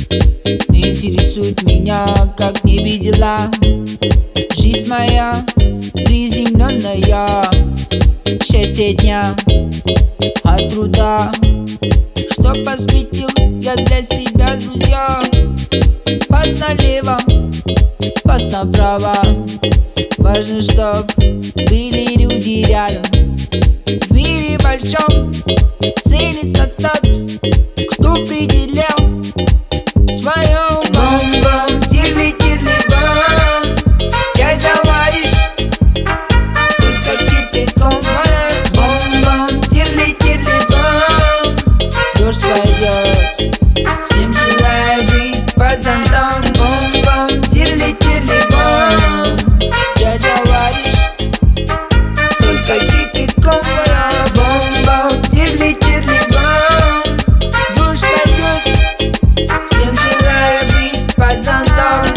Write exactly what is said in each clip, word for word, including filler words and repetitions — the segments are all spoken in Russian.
Не интересует меня, как не видела. Жизнь моя приземленная, счастье дня от труда, что посвятил я для себя, друзья. Пас налево, пас направо, важно, чтоб были люди рядом. В мире большом ценится тот, кто определял свое бом-бом, тирли-тирли-бом. Чай заваришь только кипятком, бом-бом, тирли-тирли-бом. Дождь пойдет, всем желаю быть под зонтом, бом-бом, тирли-тирли-бом. Чай заваришь только кипятком, бом-бом, тирли-тирли-бом. Дождь пойдет, всем желаю быть под зонтом.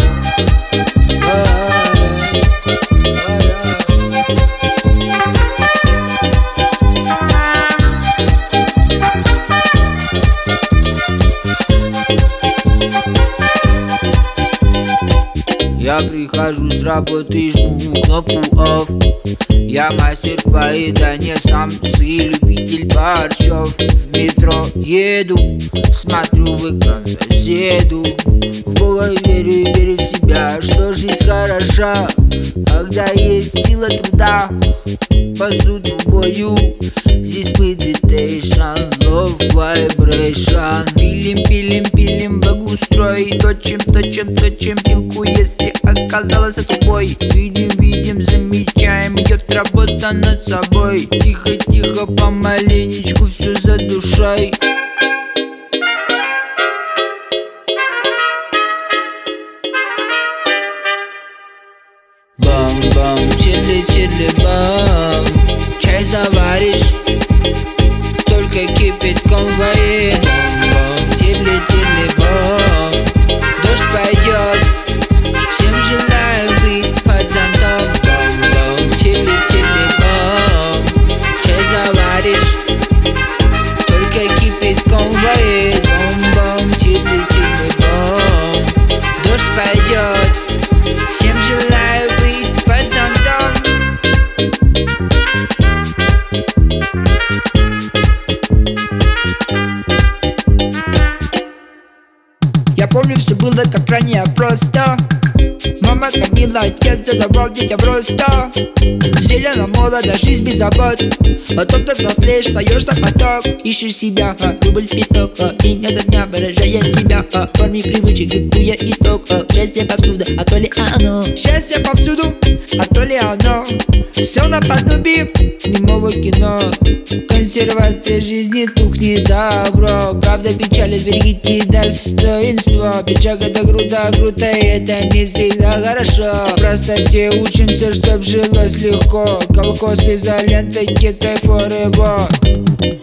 Я прихожу с работы, жму кнопку off. Я мастер в поедании, самцы, любитель борщов. В метро еду, смотрю в экран соседу. В Бога верю, верю в себя, что жизнь хороша, когда есть сила труда. Посуду в бою, здесь meditation, love vibration. Пилим, пилим, пилим, благоустрой. Точим, точим, точим пилку, если оказалось тупой. Видим, видим, замечаем, идет работа над собой. Тихо, тихо, помаленечку, все за душой. Бам-бам, чирли-чирли-бам. Чай заваришь только кипятком вои. Бам-бам, чирли-чирли-бам. Дождь пойдет, всем желаю быть под зонтом. Бам-бам, чирли-чирли-бам. Чай заваришь только кипятком вои. Бам-бам, чирли-чирли-бам. Дождь пойдет, всем желаю быть под зонтом. Я помню, все было как ранее просто. Мама кормила, отец задавал детям просто. Зелено, молодо, жизнь без забот. Потом ты взрослеешь, встаешь на поток. Ищешь себя, а, рубль пяток, а, день ото дня выражая себя, а, в форме привычек диктуя итог, а, счастье повсюду, а то ли оно. Счастье повсюду, а то ли оно. Все наподобие немого кино. Консервация жизни тухнет добро. Правда, печаль, берегите достоинство. Пиджак это круто, круто, и это не всегда хорошо. Простоте учимся, чтоб жилось легко. Колхоз, изолента, китай, форебо.